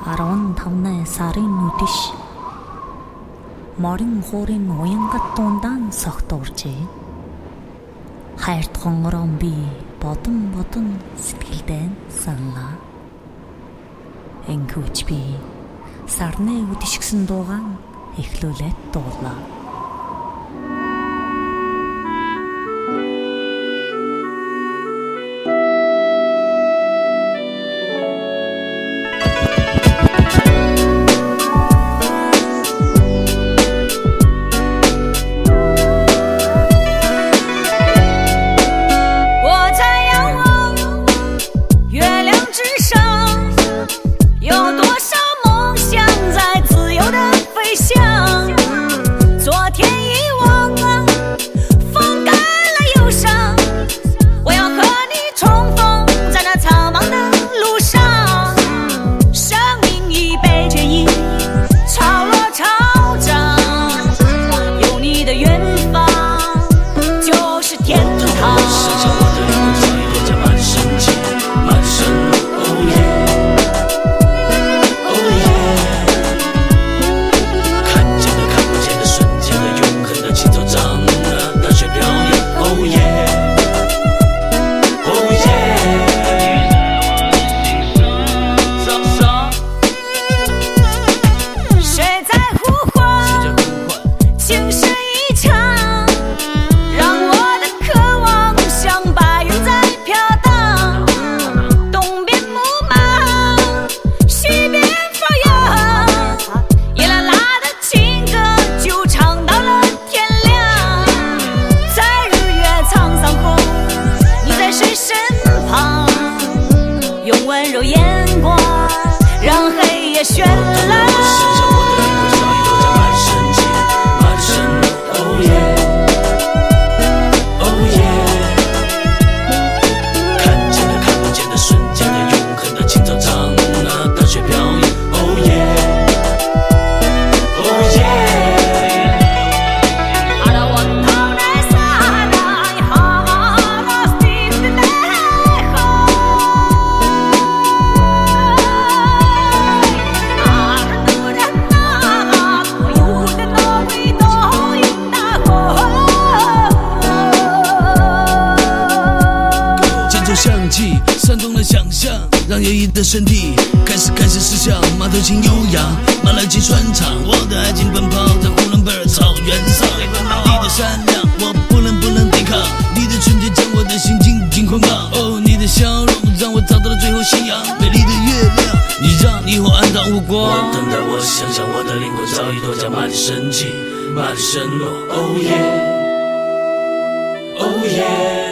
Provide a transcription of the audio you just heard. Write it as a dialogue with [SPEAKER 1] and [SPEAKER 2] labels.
[SPEAKER 1] 15-ны сарын үдэш морин хуурын уянгат дундaan согтууржээ. Хайрт хонгорон би бодон сэтгэлдээ саналаа. Энгүүч би сарны үдэшгсэн дуугаан эхлүүлээд дуулаа.
[SPEAKER 2] 煽动了想象，让优异的身体开始思想，马头琴悠扬，马来琴传唱，我的爱情奔跑在呼伦贝尔草原上。你的善良我不能抵抗，你的纯洁将我的心紧紧捆绑。哦，你的笑容让我找到了最后信仰，美丽的月亮，你让霓虹暗淡无光。我等待，我想象，我的灵魂早已脱缰，马的神奇，马的神落。Oh yeah，Oh yeah。